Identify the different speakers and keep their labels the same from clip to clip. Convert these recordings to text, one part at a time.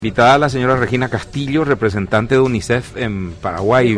Speaker 1: Invitada a la señora Regina Castillo, representante de UNICEF en Paraguay.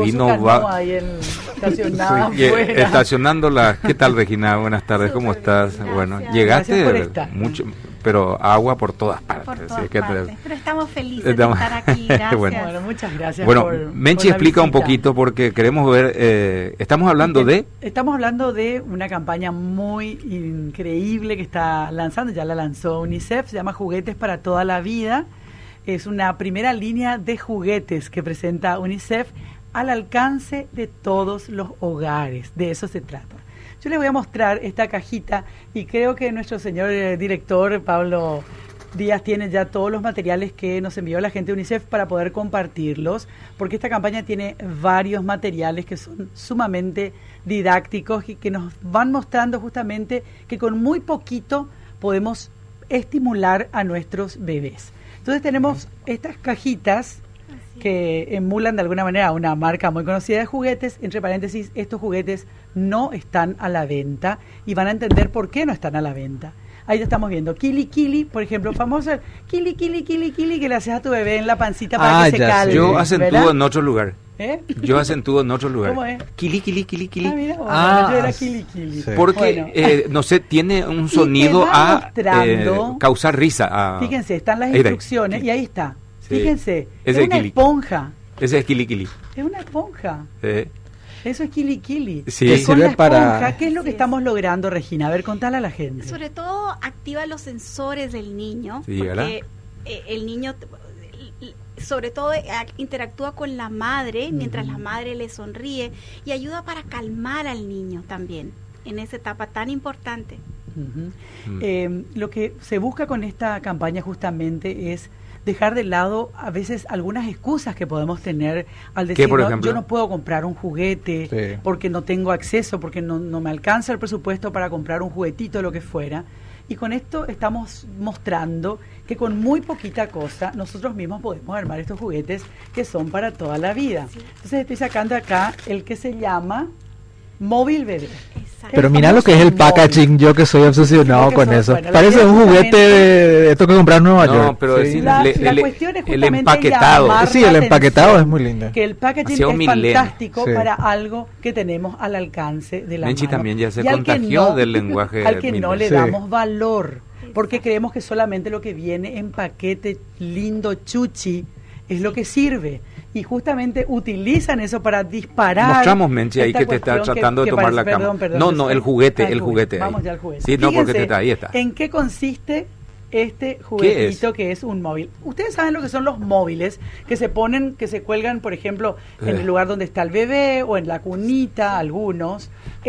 Speaker 1: Estacionándola. ¿Qué tal, Regina? Buenas tardes, ¿cómo estás?
Speaker 2: Gracias.
Speaker 1: Bueno, llegaste
Speaker 2: mucho,
Speaker 1: pero agua por todas partes.
Speaker 2: por todas partes. Pero estamos felices de estar aquí, gracias.
Speaker 1: Bueno,
Speaker 2: muchas gracias.
Speaker 1: Bueno, Menchi explica un poquito porque queremos ver, estamos hablando
Speaker 3: de una campaña muy increíble que está lanzando, ya la lanzó UNICEF, se llama Juguetes para toda la vida. Es una primera línea de juguetes que presenta UNICEF al alcance de todos los hogares. De eso se trata. Yo les voy a mostrar esta cajita y creo que nuestro señor director, Pablo Díaz, tiene ya todos los materiales que nos envió la gente de UNICEF para poder compartirlos, porque esta campaña tiene varios materiales que son sumamente didácticos y que nos van mostrando justamente que con muy poquito podemos estimular a nuestros bebés. Entonces tenemos estas cajitas que emulan de alguna manera una marca muy conocida de juguetes. Entre paréntesis, estos juguetes no están a la venta y van a entender por qué no están a la venta. Ahí ya estamos viendo Kili Kili, por ejemplo, famoso Kili Kili Kili Kili, que le haces a tu bebé en la pancita para que se calme.
Speaker 1: Yo acentúo en otro lugar.
Speaker 3: Yo acentúo
Speaker 1: en otro lugar.
Speaker 3: ¿Cómo es?
Speaker 1: Kili Kili Kili Kili.
Speaker 3: Yo era Kili Kili.
Speaker 1: Sí. Porque, no sé, tiene un sonido a causar risa.
Speaker 3: Fíjense, están las instrucciones y ahí está. Sí. Fíjense, es una esponja.
Speaker 1: Ese es Kili Kili.
Speaker 3: Es una esponja.
Speaker 1: Sí.
Speaker 3: Eso es Kili Kili.
Speaker 1: Sí.
Speaker 3: Con la esponja, ¿qué es lo que estamos logrando, Regina? A ver, contale a la gente.
Speaker 2: Sobre todo activa los sensores del niño,
Speaker 1: sí,
Speaker 2: porque el niño sobre todo interactúa con la madre mientras la madre le sonríe y ayuda para calmar al niño también en esa etapa tan importante. Lo que se busca con esta campaña justamente es dejar de lado a veces algunas excusas que podemos tener al decir, yo no puedo comprar un juguete porque no tengo acceso, porque no me alcanza el presupuesto para comprar un juguetito, lo que fuera. Y con esto estamos mostrando que con muy poquita cosa nosotros mismos podemos armar estos juguetes que son para toda la vida. Sí. Entonces estoy sacando acá el que se llama Móvil Bebé.
Speaker 4: Pero mira lo que es el packaging, yo que soy obsesionado con eso. Bueno, parece un juguete de esto que comprar en Nueva York.
Speaker 1: No, pero
Speaker 3: sí. La cuestión es justamente
Speaker 1: el empaquetado.
Speaker 4: Sí, el empaquetado es muy lindo.
Speaker 3: Que el packaging es fantástico para algo que tenemos al alcance de la
Speaker 1: Menchi
Speaker 3: mano.
Speaker 1: También ya se contagió del lenguaje.
Speaker 3: Al que no le damos valor, porque creemos que solamente lo que viene en paquete lindo, chuchi, es lo que sirve. Y justamente utilizan eso para disparar.
Speaker 1: Mostramos, Menchi, ahí que te está tratando de tomar la cámara. No, el juguete.
Speaker 3: Vamos ya al juguete.
Speaker 1: Sí, no, porque ahí está.
Speaker 3: ¿En qué consiste este juguetito que es un móvil? Ustedes saben lo que son los móviles, que se ponen, que se cuelgan, por ejemplo, en el lugar donde está el bebé o en la cunita, algunos.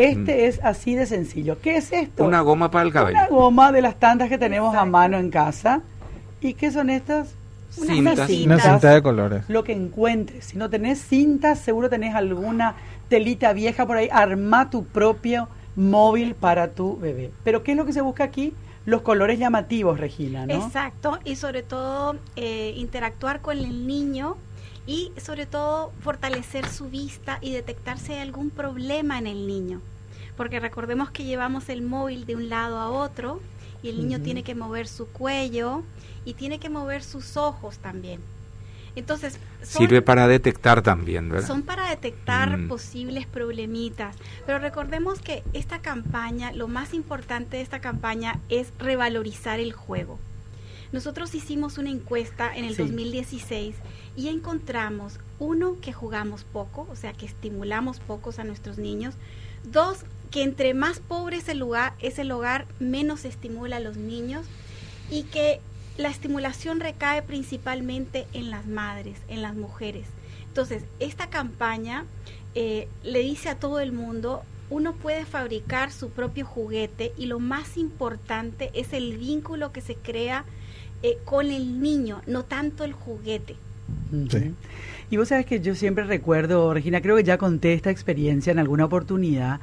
Speaker 3: Es así de sencillo. ¿Qué es esto?
Speaker 1: Una goma para el cabello.
Speaker 3: Una goma de las tantas que tenemos a mano en casa. ¿Y qué son estas?
Speaker 4: Una cinta de colores.
Speaker 3: Lo que encuentres. Si no tenés cintas, seguro tenés alguna telita vieja por ahí. Arma tu propio móvil para tu bebé. Pero ¿qué es lo que se busca aquí? Los colores llamativos, Regina, ¿no?
Speaker 2: Exacto, y sobre todo interactuar con el niño y sobre todo fortalecer su vista y detectar si hay algún problema en el niño. Porque recordemos que llevamos el móvil de un lado a otro y el niño tiene que mover su cuello y tiene que mover sus ojos también. Entonces
Speaker 1: sirve para detectar también, ¿verdad?
Speaker 2: Son para detectar posibles problemitas, pero recordemos que esta campaña, lo más importante de esta campaña es revalorizar el juego. Nosotros hicimos una encuesta en el 2016 y encontramos, uno, que jugamos poco, o sea que estimulamos pocos a nuestros niños. Dos, que entre más pobre es el hogar, menos se estimula a los niños, y que la estimulación recae principalmente en las madres, en las mujeres. Entonces, esta campaña le dice a todo el mundo, uno puede fabricar su propio juguete y lo más importante es el vínculo que se crea con el niño, no tanto el juguete.
Speaker 3: Sí. Y vos sabés que yo siempre recuerdo, Regina, creo que ya conté esta experiencia en alguna oportunidad,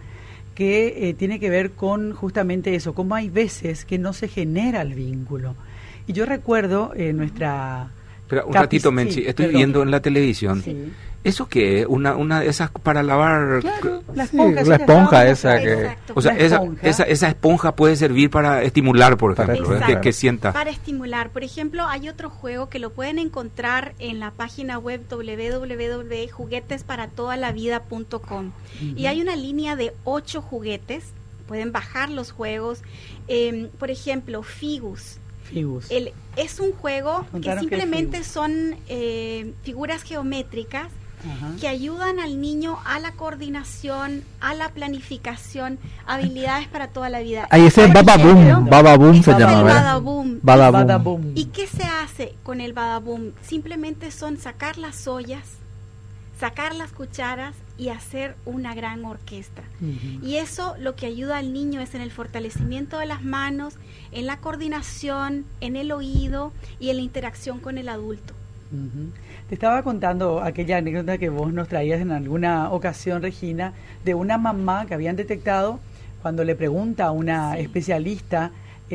Speaker 3: que tiene que ver con justamente eso, cómo hay veces que no se genera el vínculo. Y yo recuerdo nuestra...
Speaker 1: Espera, un ratito, Menchi, estoy viendo en la televisión ¿Eso qué es? Una de esas para lavar...
Speaker 3: Claro, la
Speaker 4: esponja esa que...
Speaker 2: Exacto.
Speaker 1: O sea, esa esponja puede servir para estimular, por ejemplo, que sienta.
Speaker 2: Para estimular. Por ejemplo, hay otro juego que lo pueden encontrar en la página web www.juguetesparatodalavida.com. Y hay una línea de 8 juguetes. Pueden bajar los juegos. Por ejemplo, Figus. Es un juego que simplemente son figuras geométricas que ayudan al niño a la coordinación, a la planificación, habilidades para toda la vida.
Speaker 4: Ahí ese es Badaboom se llama, ¿verdad?
Speaker 2: Badaboom. ¿Y qué se hace con el Badaboom? Simplemente son sacar las ollas, sacar las cucharas y hacer una gran orquesta. Y eso lo que ayuda al niño es en el fortalecimiento de las manos, en la coordinación, en el oído y en la interacción con el adulto.
Speaker 3: Te estaba contando aquella anécdota que vos nos traías en alguna ocasión, Regina, de una mamá que habían detectado cuando le pregunta a una especialista,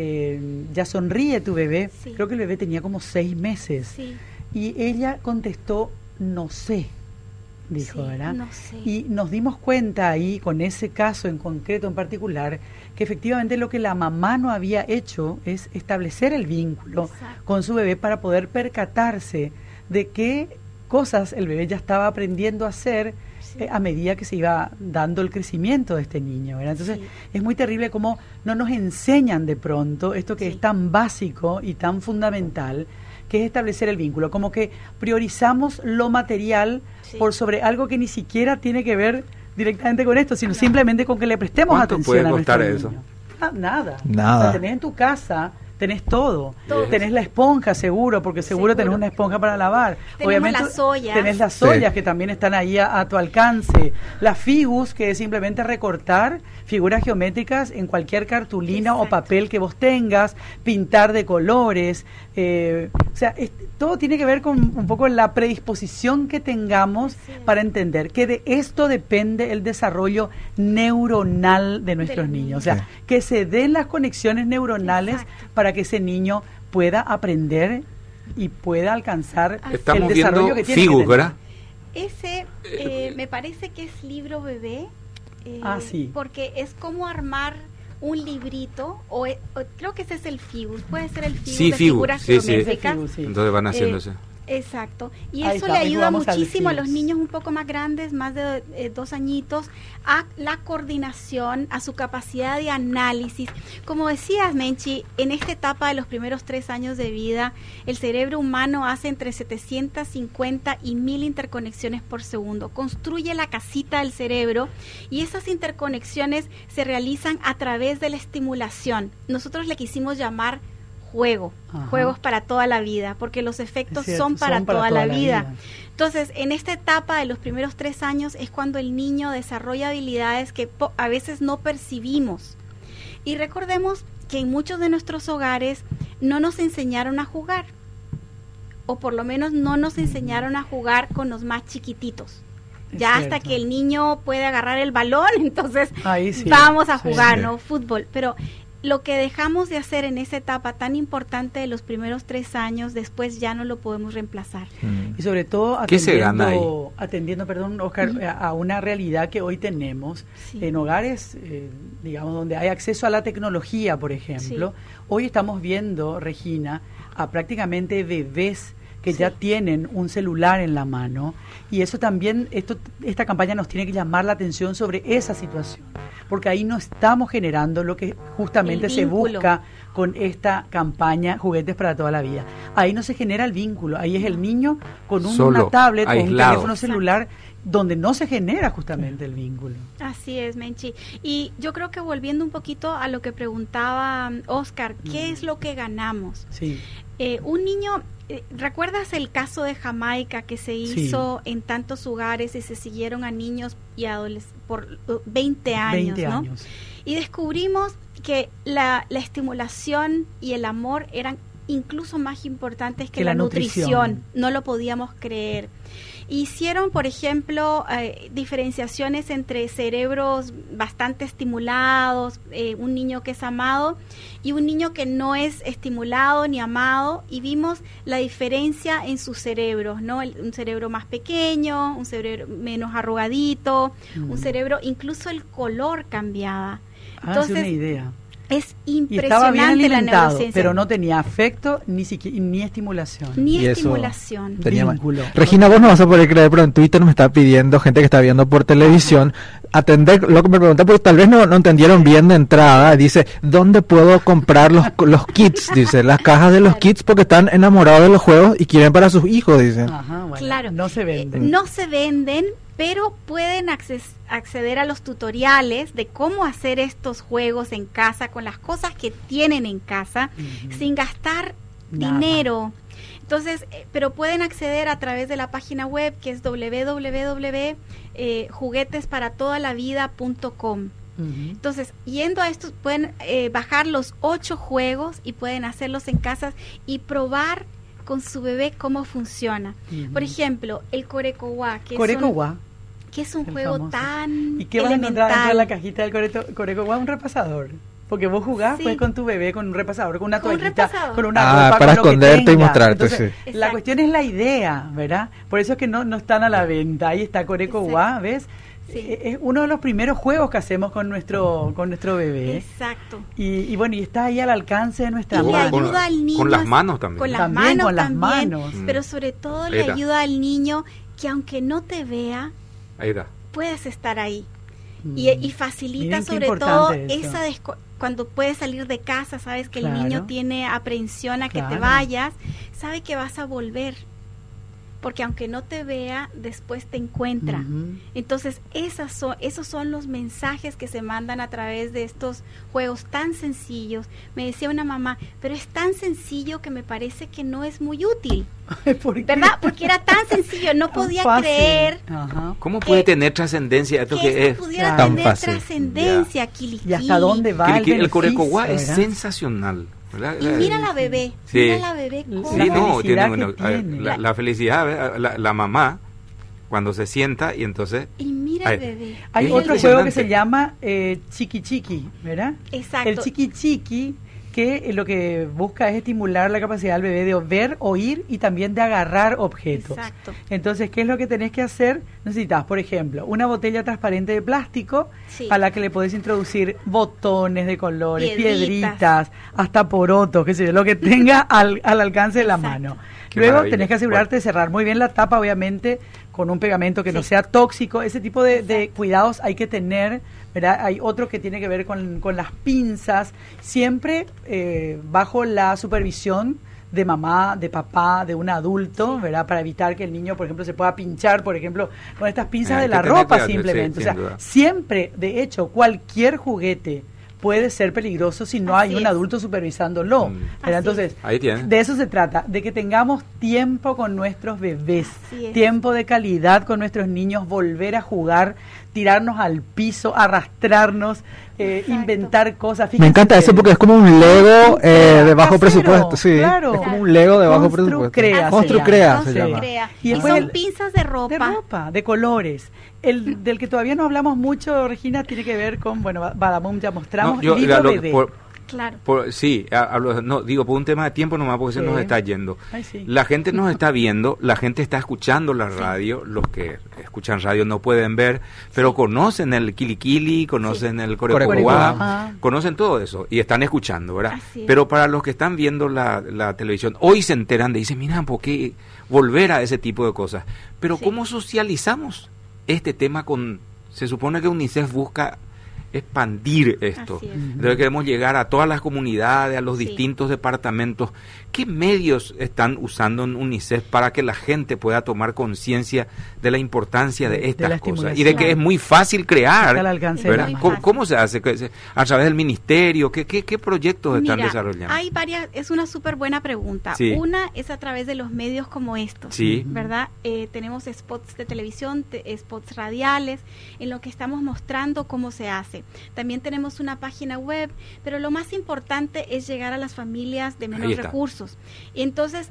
Speaker 3: ya sonríe tu bebé, creo que el bebé tenía como 6 meses, y ella contestó, no sé, dijo, ¿verdad?
Speaker 2: No sé.
Speaker 3: Y nos dimos cuenta ahí, con ese caso en concreto, en particular, que efectivamente lo que la mamá no había hecho es establecer el vínculo con su bebé para poder percatarse de qué cosas el bebé ya estaba aprendiendo a hacer a medida que se iba dando el crecimiento de este niño, ¿verdad? Entonces es muy terrible cómo no nos enseñan de pronto esto que es tan básico y tan fundamental, que es establecer el vínculo, como que priorizamos lo material por sobre algo que ni siquiera tiene que ver directamente con esto, sino simplemente con que le prestemos atención a nuestro niño.
Speaker 1: ¿Cuánto puede costar eso?
Speaker 3: Nada. O sea, tenés en tu casa, tenés todo. Tenés la esponja, seguro, porque seguro tenés una esponja para lavar. Obviamente
Speaker 2: las ollas.
Speaker 3: Tenés las ollas que también están ahí a tu alcance. Las figus, que es simplemente recortar figuras geométricas en cualquier cartulina o papel que vos tengas, pintar de colores. O sea, todo tiene que ver con un poco la predisposición que tengamos para entender que de esto depende el desarrollo neuronal de nuestros niños. O sea, que se den las conexiones neuronales para que ese niño pueda aprender y pueda alcanzar el desarrollo que tiene.
Speaker 1: Figus, ¿verdad?
Speaker 2: Ese me parece que es libro bebé. Porque es como armar un librito, o creo que ese es el Figus, puede ser el Figus de figuras geométricas.
Speaker 1: Entonces van haciéndose.
Speaker 2: Exacto, y eso le ayuda muchísimo a los niños un poco más grandes, más de 2 añitos, a la coordinación, a su capacidad de análisis. Como decías, Menchi, en esta etapa de los primeros 3 años de vida, el cerebro humano hace entre 750 y 1000 interconexiones por segundo, construye la casita del cerebro, y esas interconexiones se realizan a través de la estimulación. Nosotros le quisimos llamar juegos para toda la vida, porque los efectos son para toda la vida. Entonces, en esta etapa de los primeros 3 años es cuando el niño desarrolla habilidades que a veces no percibimos. Y recordemos que en muchos de nuestros hogares no nos enseñaron a jugar, o por lo menos no nos enseñaron a jugar con los más chiquititos. Ya hasta que el niño puede agarrar el balón, entonces vamos a jugar, ¿no? Fútbol. Pero lo que dejamos de hacer en esa etapa tan importante de los primeros 3 años, después ya no lo podemos reemplazar.
Speaker 3: Y sobre todo atendiendo, perdón, Oscar, a una realidad que hoy tenemos en hogares, digamos, donde hay acceso a la tecnología, por ejemplo. Hoy estamos viendo, Regina, a prácticamente bebés que ya tienen un celular en la mano, y eso también, esta campaña nos tiene que llamar la atención sobre esa situación, porque ahí no estamos generando lo que justamente se busca con esta campaña Juguetes para toda la vida. Ahí no se genera el vínculo, ahí es el niño con una tablet o un teléfono celular, donde no se genera justamente el vínculo.
Speaker 2: Así es, Menchi. Y yo creo que volviendo un poquito a lo que preguntaba Oscar, ¿qué es lo que ganamos? Un niño, ¿recuerdas el caso de Jamaica que se hizo en tantos hogares y se siguieron a niños y adolescentes por 20 años, ¿no? Y descubrimos que la estimulación y el amor eran incluso más importantes que la nutrición. No lo podíamos creer. Hicieron, por ejemplo, diferenciaciones entre cerebros bastante estimulados, un niño que es amado y un niño que no es estimulado ni amado, y vimos la diferencia en sus cerebros, ¿no? Un cerebro más pequeño, un cerebro menos arrugadito, un cerebro, incluso el color cambiaba.
Speaker 3: Entonces, una idea.
Speaker 2: Es impresionante.
Speaker 3: Estaba bien alimentado,
Speaker 2: la neurociencia,
Speaker 3: pero no tenía afecto ni estimulación.
Speaker 2: Ni estimulación.
Speaker 3: Vínculo.
Speaker 4: Regina, vos no vas a poder creer, pero en Twitter me está pidiendo gente que está viendo por televisión atender lo que me pregunté, porque tal vez no entendieron bien de entrada. Dice, ¿dónde puedo comprar los kits? Dice, las cajas de los kits, porque están enamorados de los juegos y quieren para sus hijos, dicen.
Speaker 3: Ajá, bueno,
Speaker 2: claro.
Speaker 3: No se venden.
Speaker 2: No se venden, pero pueden acceder a los tutoriales de cómo hacer estos juegos en casa con las cosas que tienen en casa, sin gastar dinero. Entonces, pero pueden acceder a través de la página web, que es www.juguetesparatodalavida.com. Entonces, yendo a estos, pueden bajar los 8 juegos y pueden hacerlos en casa y probar con su bebé cómo funciona. Por ejemplo, el Corecoguá, que es un juego
Speaker 3: famoso.
Speaker 2: Tan
Speaker 3: ¿Y qué vas a encontrar dentro de la cajita del Corecoguá? Un repasador. Porque vos jugás pues con tu bebé con un repasador, con una toallita, con una ropa,
Speaker 4: para
Speaker 3: con
Speaker 4: esconderte y mostrarte.
Speaker 3: Entonces, la cuestión es la idea, ¿verdad? Por eso es que no están a la venta. Ahí está Corecoguá, ¿ves? Sí. Es uno de los primeros juegos que hacemos con nuestro bebé.
Speaker 2: Exacto.
Speaker 3: Y bueno, y está ahí al alcance de nuestra mano.
Speaker 2: Y le ayuda al niño.
Speaker 1: Con las manos también.
Speaker 2: Con las manos. Pero sobre todo le ayuda al niño que aunque no te vea, puedes estar ahí. Y facilita sobre todo cuando puedes salir de casa, sabes que el niño tiene aprehensión a que te vayas, sabe que vas a volver. Porque aunque no te vea, después te encuentra. Entonces, esos son los mensajes que se mandan a través de estos juegos tan sencillos. Me decía una mamá, pero es tan sencillo que me parece que no es muy útil. ¿Verdad? Porque era tan sencillo, no podía creer.
Speaker 1: ¿Cómo puede tener trascendencia esto que es
Speaker 2: pudiera
Speaker 1: tan
Speaker 2: tener
Speaker 1: fácil?
Speaker 2: Trascendencia, Kiliquili.
Speaker 3: ¿Y hasta dónde va
Speaker 1: el Corecoguá es sensacional. ¿verdad?
Speaker 2: Y mira la bebé, mira la bebé.
Speaker 1: La felicidad, la mamá, cuando se sienta y entonces...
Speaker 2: Y mira el bebé.
Speaker 3: Hay otro juego que se llama Chiqui Chiqui, ¿verdad?
Speaker 2: Exacto.
Speaker 3: El Chiqui Chiqui, que lo que busca es estimular la capacidad del bebé de ver, oír y también de agarrar objetos.
Speaker 2: Exacto.
Speaker 3: Entonces, ¿qué es lo que tenés que hacer? Necesitas, por ejemplo, una botella transparente de plástico a la que le podés introducir botones de colores, piedritas, hasta porotos, qué sé yo, lo que tenga al alcance de la mano. Luego tenés que asegurarte de cerrar muy bien la tapa, obviamente, con un pegamento que no sea tóxico. Ese tipo de cuidados hay que tener, ¿verdad? Hay otro que tiene que ver con las pinzas, siempre bajo la supervisión de mamá, de papá, de un adulto, ¿verdad? Para evitar que el niño, por ejemplo, se pueda pinchar, por ejemplo, con estas pinzas de la ropa simplemente. O sea, siempre, de hecho, cualquier juguete puede ser peligroso si no hay un adulto supervisándolo. Entonces, de eso se trata, de que tengamos tiempo con nuestros bebés, tiempo de calidad con nuestros niños, volver a jugar, tirarnos al piso, arrastrarnos, inventar cosas. Fíjense,
Speaker 4: me encanta eso porque es como un Lego de bajo presupuesto. Sí,
Speaker 3: claro,
Speaker 4: es como un Lego de bajo presupuesto.
Speaker 3: Construcrea
Speaker 4: se llama.
Speaker 2: Y son pinzas de ropa.
Speaker 3: De colores. El del que todavía no hablamos mucho, Regina, tiene que ver con, bueno, Badamum ya mostramos, libro bebé.
Speaker 2: Claro.
Speaker 1: Por un tema de tiempo nomás, porque se nos está yendo. La gente nos está viendo, la gente está escuchando la radio, los que escuchan radio no pueden ver, pero conocen el Kilikili, conocen el Corecoguá, conocen todo eso y están escuchando, ¿verdad? Pero para los que están viendo la televisión, hoy se enteran de, dicen, mira, ¿por qué volver a ese tipo de cosas? Pero ¿cómo socializamos este tema se supone que UNICEF busca expandir esto? Entonces queremos llegar a todas las comunidades, a los distintos departamentos. ¿Qué medios están usando en UNICEF para que la gente pueda tomar conciencia de la importancia de estas cosas y de que es muy fácil crear? ¿Cómo se hace? ¿A través del ministerio? ¿Qué proyectos están desarrollando?
Speaker 2: Hay varias, es una súper buena pregunta. Una es a través de los medios como estos, ¿verdad? Tenemos spots de televisión, spots radiales, en lo que estamos mostrando cómo se hace. También tenemos una página web, pero lo más importante es llegar a las familias de menos recursos. Y entonces,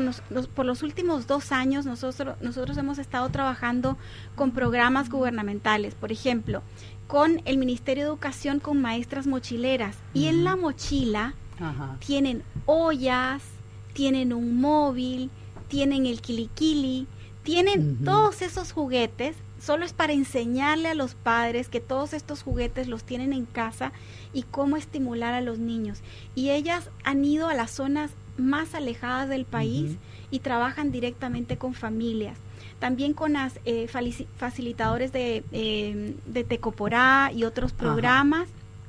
Speaker 2: por los últimos 2 años, nosotros hemos estado trabajando con programas gubernamentales, por ejemplo, con el Ministerio de Educación, con maestras mochileras, y en la mochila tienen ollas, tienen un móvil, tienen el kilikili, tienen todos esos juguetes. Solo es para enseñarle a los padres que todos estos juguetes los tienen en casa y cómo estimular a los niños. Y ellas han ido a las zonas más alejadas del país y trabajan directamente con familias. También con las facilitadores de Tecoporá y otros programas.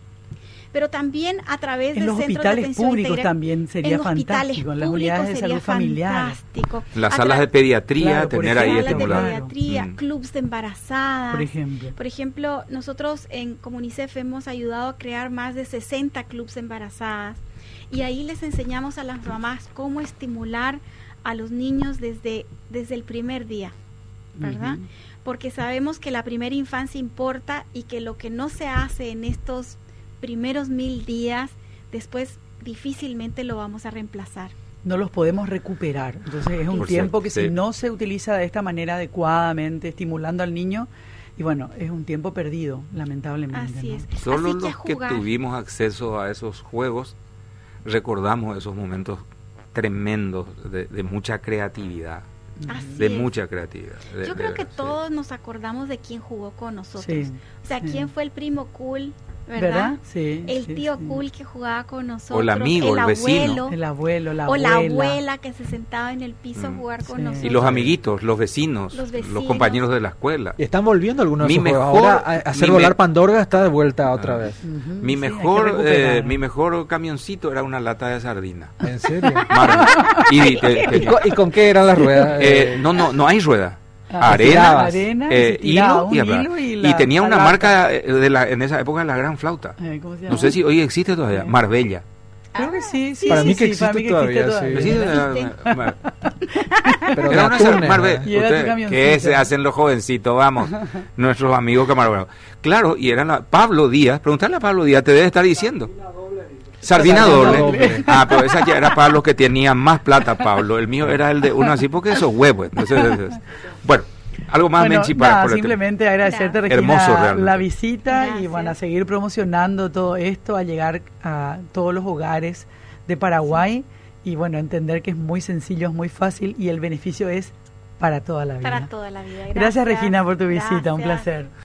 Speaker 2: Pero también a través de centros de atención
Speaker 3: públicos también sería fantástico, en las unidades de salud familiar.
Speaker 1: Las salas de pediatría, tener ahí estimulado.
Speaker 2: Salas de pediatría, clubs de embarazadas. Por ejemplo, nosotros en Comunicef hemos ayudado a crear más de 60 clubs de embarazadas. Y ahí les enseñamos a las mamás cómo estimular a los niños desde el primer día, ¿verdad? Porque sabemos que la primera infancia importa y que lo que no se hace en estos primeros 1000 días, después difícilmente lo vamos a reemplazar.
Speaker 3: No los podemos recuperar. Entonces es un tiempo que si no se utiliza de esta manera adecuadamente, estimulando al niño, y bueno, es un tiempo perdido, lamentablemente.
Speaker 2: Así es.
Speaker 1: Solo los que tuvimos acceso a esos juegos recordamos esos momentos tremendos de mucha creatividad. Mucha creatividad.
Speaker 2: Yo creo que todos nos acordamos de quién jugó con nosotros. O sea, quién fue el primo cool, ¿verdad? El tío cool que jugaba con nosotros.
Speaker 1: O el amigo, el vecino.
Speaker 3: El abuelo, la
Speaker 2: o
Speaker 3: abuela.
Speaker 2: la abuela que se sentaba en el piso a jugar con nosotros.
Speaker 1: Y los amiguitos, los vecinos, los compañeros de la escuela.
Speaker 4: Y están volviendo algunos de esos juegos. Ahora hacer volar Pandorga está de vuelta otra vez.
Speaker 1: Mi mejor camioncito era una lata de sardina.
Speaker 4: ¿En serio?
Speaker 1: ¿Y
Speaker 4: con qué eran las ruedas?
Speaker 1: No hay rueda. Arena, hilo y tenía una marca en esa época de la gran flauta. No sé si hoy existe todavía. Marbella.
Speaker 3: Creo que sí.
Speaker 4: Para mí que existe todavía.
Speaker 1: Pero era una Marbella. ¿Qué se hacen los jovencitos? Vamos, nuestros amigos camarógrafos. Claro, y eran Pablo Díaz. Preguntarle a Pablo Díaz, te debe estar diciendo. Sardina doble. Pero esa ya era para los que tenían más plata, Pablo. El mío era el de uno así porque esos huevos. Entonces, bueno, algo más, Menchi, para
Speaker 3: simplemente agradecerte, Regina,
Speaker 1: hermoso,
Speaker 3: la visita. Y van a seguir promocionando todo esto, a llegar a todos los hogares de Paraguay y bueno, entender que es muy sencillo, es muy fácil y el beneficio es para toda la vida.
Speaker 2: Para toda la vida.
Speaker 3: Gracias Regina, por tu visita, un placer.